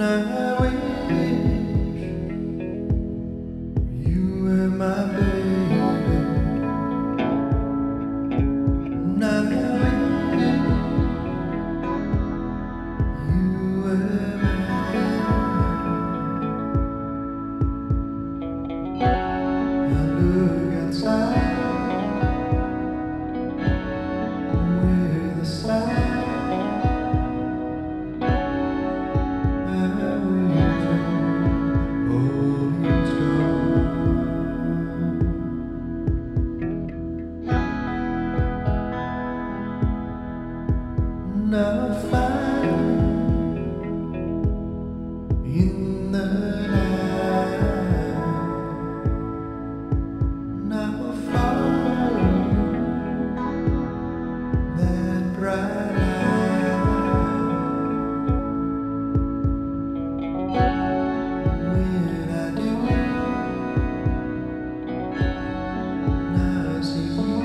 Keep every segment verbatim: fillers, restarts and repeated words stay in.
I wish you were my baby. And I wish you were mine. I look outside where the sun. Now fire in the night. Now follow that bright light. When I do, I see you.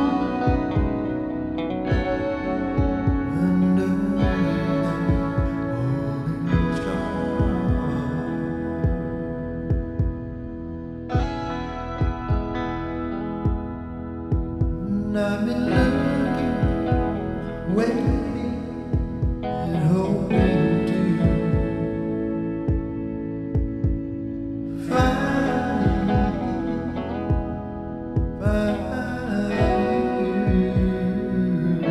I've been looking, waiting, and hoping to find, find you,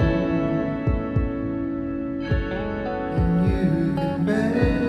and you can bear.